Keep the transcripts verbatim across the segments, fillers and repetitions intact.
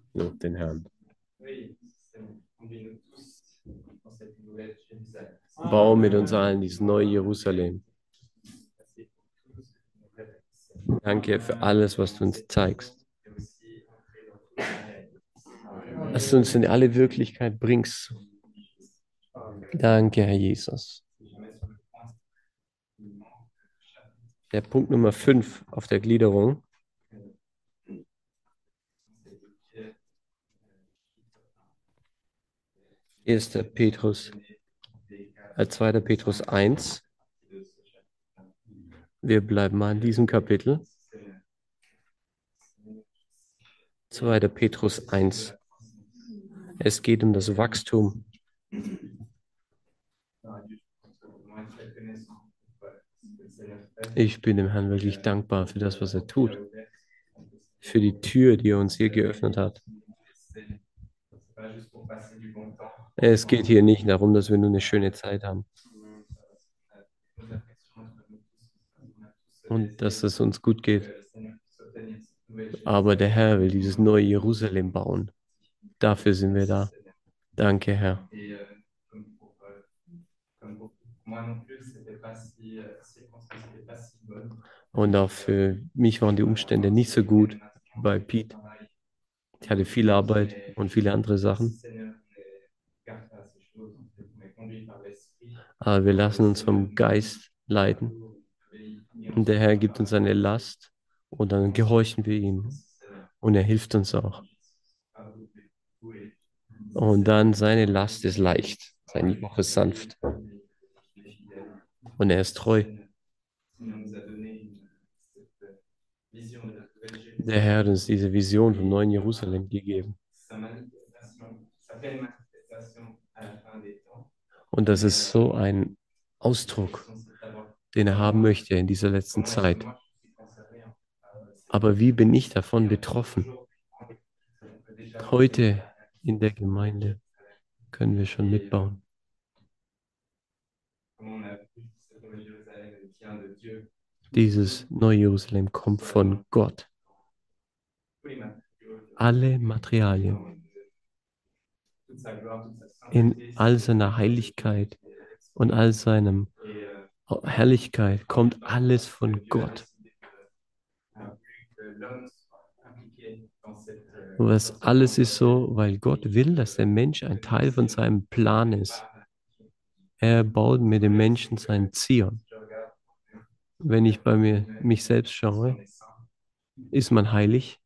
Lob den Herrn. Bau mit uns allen dieses neue Jerusalem. Danke für alles, was du uns zeigst. Dass du uns in alle Wirklichkeit bringst. Danke, Herr Jesus. Der Punkt Nummer fünf auf der Gliederung. Erster Petrus, äh, zweiter Petrus eins. Wir bleiben mal in diesem Kapitel. zweiter Petrus eins. Es geht um das Wachstum. Ich bin dem Herrn wirklich dankbar für das, was er tut. Für die Tür, die er uns hier geöffnet hat. Es geht hier nicht darum, dass wir nur eine schöne Zeit haben. Und dass es uns gut geht. Aber der Herr will dieses neue Jerusalem bauen. Dafür sind wir da. Danke, Herr. Und auch für mich waren die Umstände nicht so gut wie bei Pete. Ich hatte viel Arbeit und viele andere Sachen. Aber wir lassen uns vom Geist leiten. Und der Herr gibt uns eine Last und dann gehorchen wir ihm. Und er hilft uns auch. Und dann seine Last ist leicht, sein Joch ist sanft. Und er ist treu. Der Herr hat uns diese Vision vom neuen Jerusalem gegeben. Und das ist so ein Ausdruck, den er haben möchte in dieser letzten Zeit. Aber wie bin ich davon betroffen? Heute in der Gemeinde können wir schon mitbauen. Dieses neue Jerusalem kommt von Gott. Alle Materialien in all seiner Heiligkeit und all seinem Herrlichkeit kommt alles von Gott. Und das alles ist so, weil Gott will, dass der Mensch ein Teil von seinem Plan ist. Er baut mit dem Menschen sein Zion. Wenn ich bei mir mich selbst schaue, ist man heilig?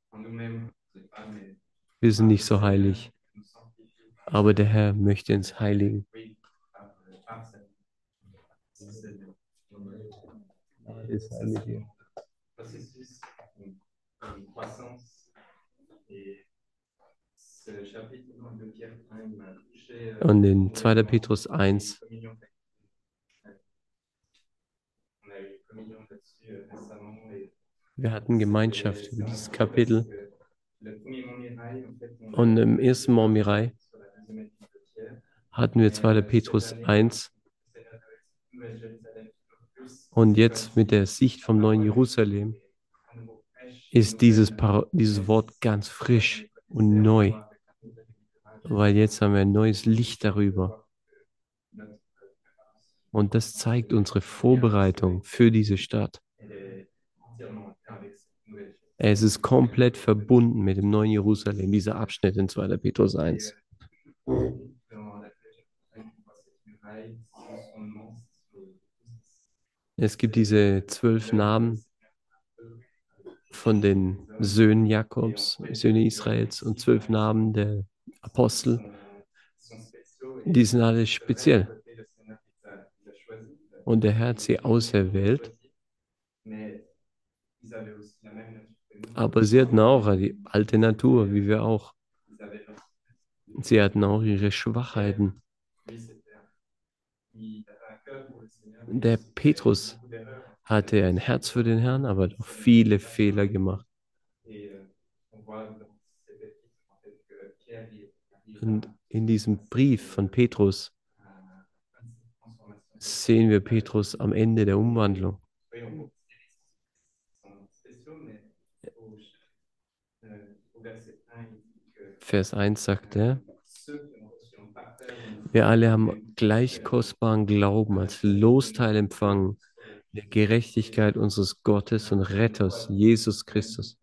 Wir sind nicht so heilig. Aber der Herr möchte uns heiligen. Ist heilig. Und in zweiter Petrus eins wir hatten Gemeinschaft über dieses Kapitel. Und im ersten Mormirai hatten wir zweiter Petrus eins. Und jetzt mit der Sicht vom neuen Jerusalem ist dieses, Par dieses Wort ganz frisch und neu. Weil jetzt haben wir ein neues Licht darüber. Und das zeigt unsere Vorbereitung für diese Stadt. Es ist komplett verbunden mit dem neuen Jerusalem, dieser Abschnitt in zweiter Petrus eins. Es gibt diese zwölf Namen von den Söhnen Jakobs, Söhne Israels und zwölf Namen der Apostel. Die sind alle speziell. Und der Herr hat sie auserwählt. Aber sie hatten auch die alte Natur, wie wir auch. Sie hatten auch ihre Schwachheiten. Der Petrus hatte ein Herz für den Herrn, aber hat auch viele Fehler gemacht. Und in diesem Brief von Petrus sehen wir Petrus am Ende der Umwandlung. Vers eins sagt er, wir alle haben gleich kostbaren Glauben als Losteil empfangen, der Gerechtigkeit unseres Gottes und Retters, Jesus Christus.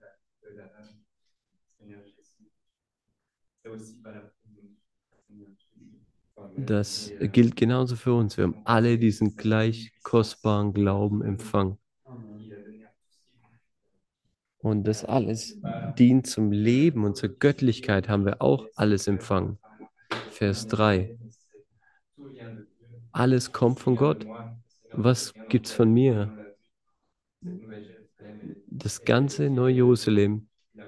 Das gilt genauso für uns. Wir haben alle diesen gleich kostbaren Glauben empfangen. Und das alles dient zum Leben und zur Göttlichkeit haben wir auch alles empfangen. Vers drei. Alles kommt von Gott. Was gibt's von mir? Das ganze Neue Jerusalem,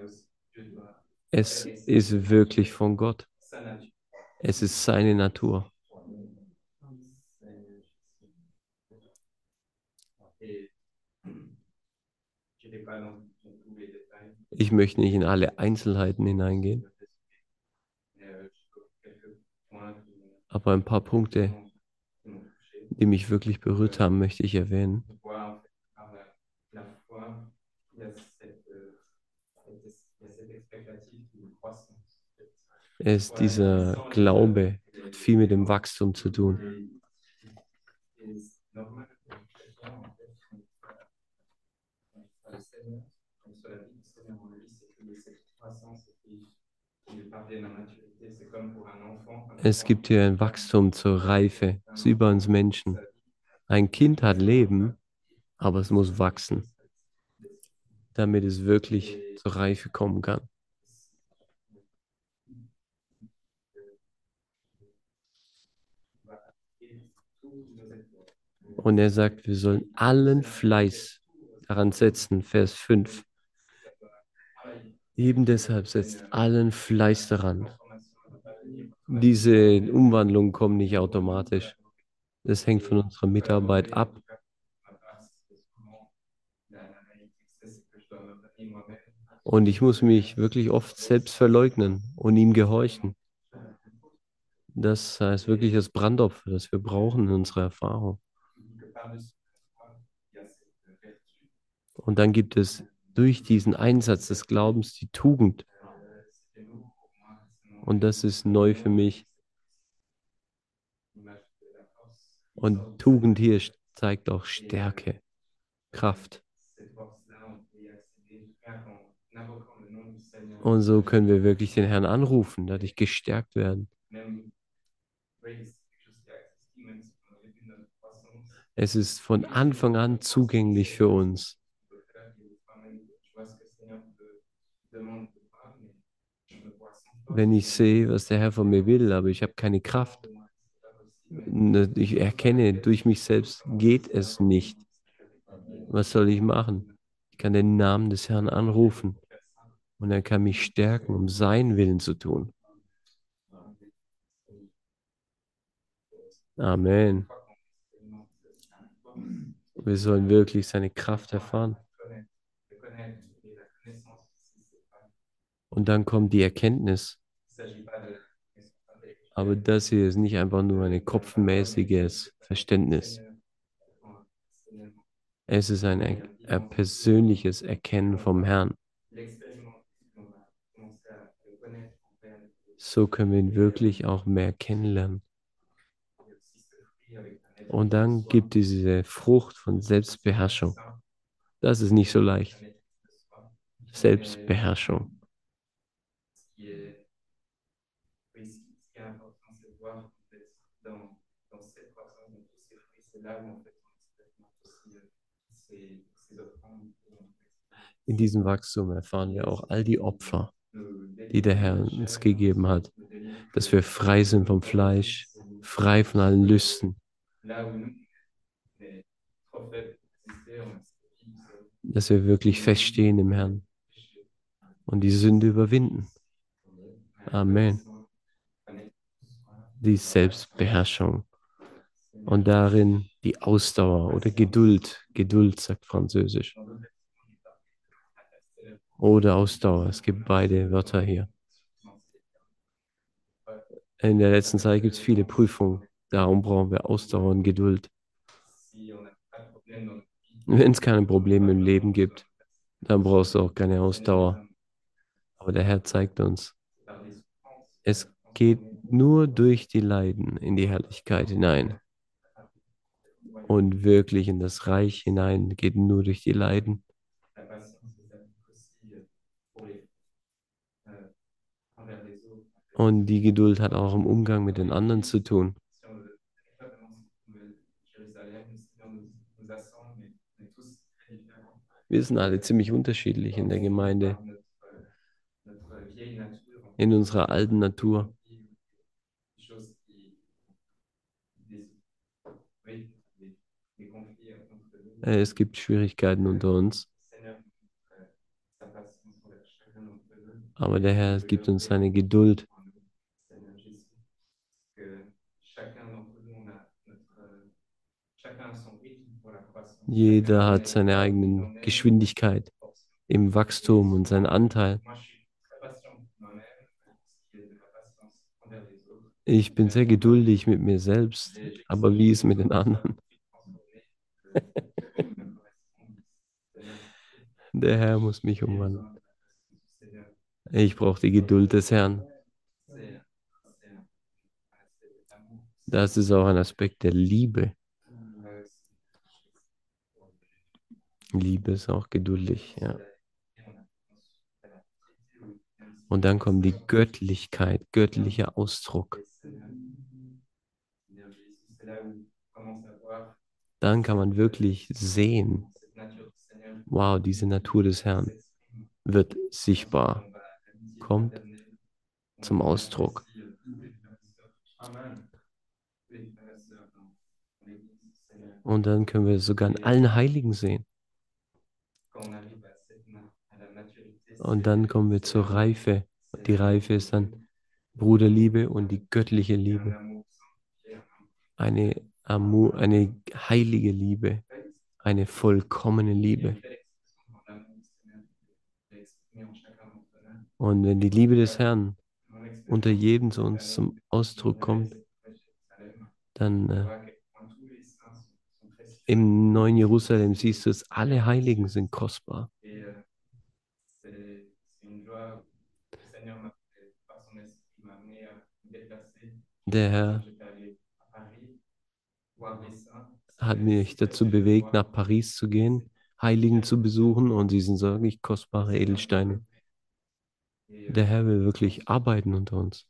es ist wirklich von Gott. Es ist seine Natur. Ich möchte nicht in alle Einzelheiten hineingehen, aber ein paar Punkte, die mich wirklich berührt haben, möchte ich erwähnen. Es ist dieser Glaube, hat viel mit dem Wachstum zu tun. Es gibt hier ein Wachstum zur Reife. Es ist über uns Menschen. Ein Kind hat Leben, aber es muss wachsen, damit es wirklich zur Reife kommen kann. Und er sagt, wir sollen allen Fleiß daran setzen, Vers fünf. Eben deshalb setzt allen Fleiß daran. Diese Umwandlungen kommen nicht automatisch. Das hängt von unserer Mitarbeit ab. Und ich muss mich wirklich oft selbst verleugnen und ihm gehorchen. Das heißt wirklich das Brandopfer, das wir brauchen in unserer Erfahrung. Und dann gibt es durch diesen Einsatz des Glaubens die Tugend. Und das ist neu für mich. Und Tugend hier zeigt auch Stärke, Kraft. Und so können wir wirklich den Herrn anrufen, dadurch gestärkt werden. Es ist von Anfang an zugänglich für uns. Wenn ich sehe, was der Herr von mir will, aber ich habe keine Kraft. Ne, ich erkenne, durch mich selbst geht es nicht. Was soll ich machen? Ich kann den Namen des Herrn anrufen und er kann mich stärken, um seinen Willen zu tun. Amen. Wir sollen wirklich seine Kraft erfahren. Und dann kommt die Erkenntnis. Aber das hier ist nicht einfach nur ein kopfmäßiges Verständnis. Es ist ein, er ein persönliches Erkennen vom Herrn. So können wir ihn wirklich auch mehr kennenlernen. Und dann gibt es diese Frucht von Selbstbeherrschung. Das ist nicht so leicht. Selbstbeherrschung. In diesem Wachstum erfahren wir auch all die Opfer, die der Herr uns gegeben hat, dass wir frei sind vom Fleisch, frei von allen Lüsten, dass wir wirklich feststehen im Herrn und die Sünde überwinden. Amen. Die Selbstbeherrschung und darin die Ausdauer oder Geduld. Geduld sagt Französisch. Oder Ausdauer. Es gibt beide Wörter hier. In der letzten Zeit gibt es viele Prüfungen. Darum brauchen wir Ausdauer und Geduld. Wenn es keine Probleme im Leben gibt, dann brauchst du auch keine Ausdauer. Aber der Herr zeigt uns, Es geht nur durch die Leiden in die Herrlichkeit hinein. Und wirklich in das Reich hinein geht nur durch die Leiden. Und die Geduld hat auch im Umgang mit den anderen zu tun. Wir sind alle ziemlich unterschiedlich in der Gemeinde, in unserer alten Natur. Äh, Es gibt Schwierigkeiten unter uns, aber der Herr gibt uns seine Geduld. Jeder hat seine eigene Geschwindigkeit im Wachstum und seinen Anteil. Ich bin sehr geduldig mit mir selbst, aber wie ist mit den anderen? Der Herr muss mich umwandeln. Ich brauche die Geduld des Herrn. Das ist auch ein Aspekt der Liebe. Liebe ist auch geduldig, ja. Und dann kommt die Göttlichkeit, göttlicher Ausdruck. Dann kann man wirklich sehen, wow, diese Natur des Herrn wird sichtbar, kommt zum Ausdruck. Und dann können wir sogar in allen Heiligen sehen. Und dann kommen wir zur Reife. Die Reife ist dann Bruderliebe und die göttliche Liebe. Eine, Amu, eine heilige Liebe, eine vollkommene Liebe. Und wenn die Liebe des Herrn unter jedem zu uns zum Ausdruck kommt, dann äh, im neuen Jerusalem siehst du es, alle Heiligen sind kostbar. Der Herr hat mich dazu bewegt, nach Paris zu gehen, Heiligen zu besuchen und sie sind so wirklich kostbare Edelsteine. Der Herr will wirklich arbeiten unter uns.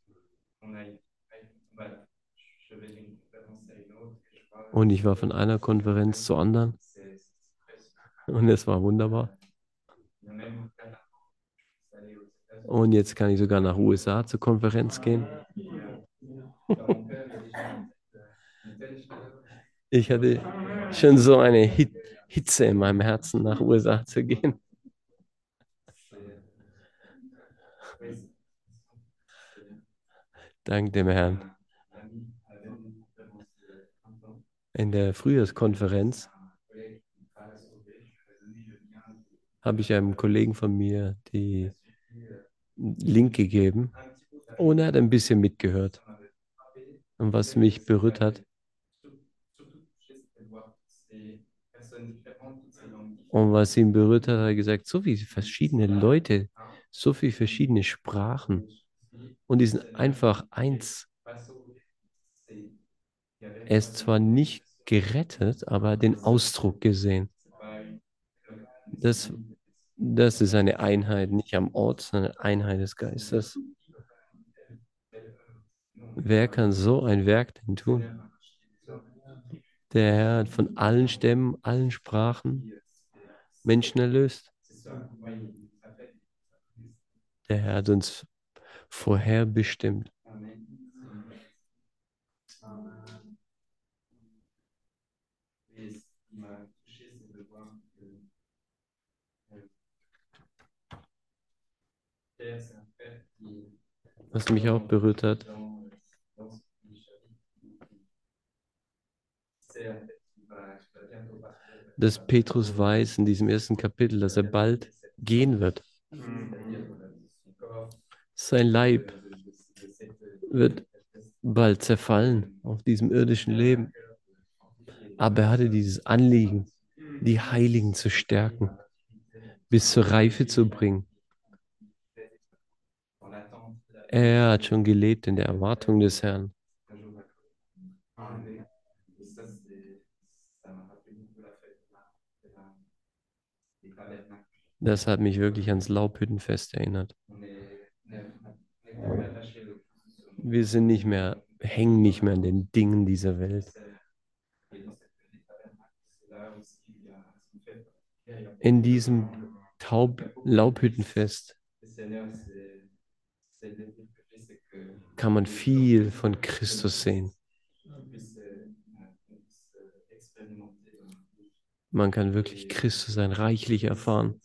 Und ich war von einer Konferenz zur anderen und es war wunderbar. Und jetzt kann ich sogar nach U S A zur Konferenz gehen. Ich hatte schon so eine Hit Hitze in meinem Herzen, nach U S A zu gehen. Dank dem Herrn. In der Frühjahrskonferenz habe ich einem Kollegen von mir die Link gegeben und er hat ein bisschen mitgehört. Und was mich berührt hat und was ihn berührt hat, hat er gesagt, so viele verschiedene Leute, so viele verschiedene Sprachen und die sind einfach eins. Er ist zwar nicht gerettet, aber hat den Ausdruck gesehen. Das, das ist eine Einheit, nicht am Ort, sondern eine Einheit des Geistes. Wer kann so ein Werk denn tun? Der Herr hat von allen Stämmen, allen Sprachen Menschen erlöst. Der Herr hat uns vorherbestimmt. Was mich auch berührt hat, dass Petrus weiß in diesem ersten Kapitel, dass er bald gehen wird. Sein Leib wird bald zerfallen auf diesem irdischen Leben. Aber er hatte dieses Anliegen, die Heiligen zu stärken, bis zur Reife zu bringen. Er hat schon gelebt in der Erwartung des Herrn. Das hat mich wirklich ans Laubhüttenfest erinnert. Wir sind nicht mehr, hängen nicht mehr an den Dingen dieser Welt. In diesem Taub Laubhüttenfest kann man viel von Christus sehen. Man kann wirklich Christus ein reichlich erfahren.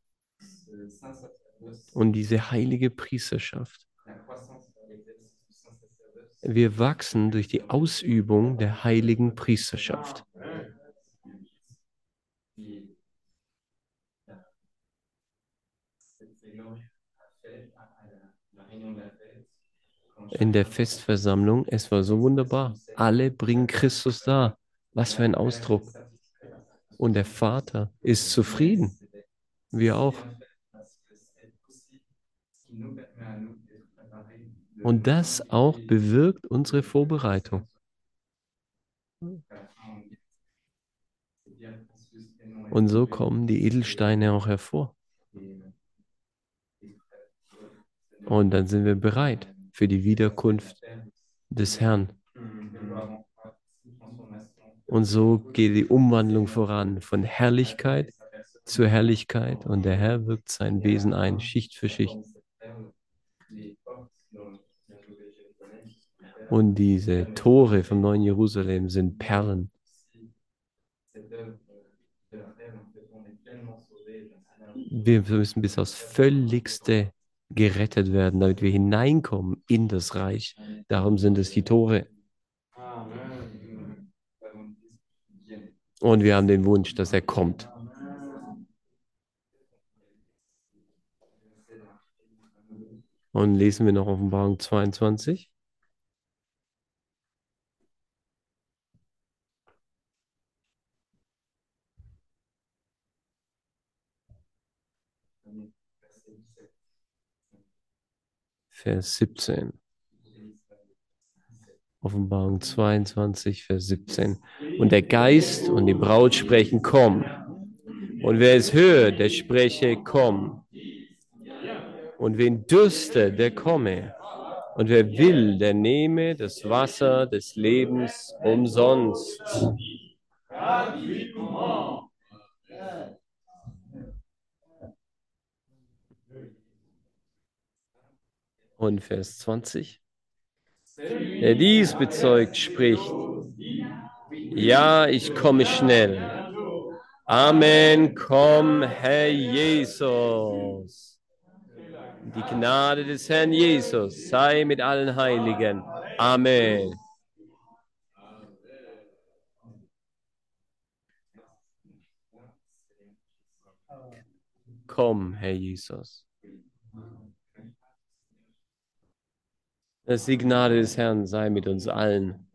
Und diese heilige Priesterschaft. Wir wachsen durch die Ausübung der heiligen Priesterschaft. In der Festversammlung, es war so wunderbar. Alle bringen Christus dar. Was für ein Ausdruck. Und der Vater ist zufrieden. Wir auch. Und das auch bewirkt unsere Vorbereitung. Und so kommen die Edelsteine auch hervor. Und dann sind wir bereit für die Wiederkunft des Herrn. Und so geht die Umwandlung voran von Herrlichkeit zur Herrlichkeit und der Herr wirkt sein Wesen ein, Schicht für Schicht. Und diese Tore vom neuen Jerusalem sind Perlen. Wir müssen bis aufs Völligste gerettet werden, damit wir hineinkommen in das Reich. Darum sind es die Tore. Und wir haben den Wunsch, dass er kommt. Und lesen wir noch Offenbarung zweiundzwanzig. Vers siebzehn. Offenbarung zweiundzwanzig, Vers siebzehn. Und der Geist und die Braut sprechen, komm. Und wer es hört, der spreche, komm. Und wen dürste, der komme. Und wer will, der nehme das Wasser des Lebens umsonst. Und Vers zwanzig. Der dies bezeugt, spricht, ja, ich komme schnell. Amen, komm, Herr Jesus. Die Gnade des Herrn Jesus sei mit allen Heiligen. Amen. Komm, Herr Jesus. Dass die Gnade des Herrn sei mit uns allen.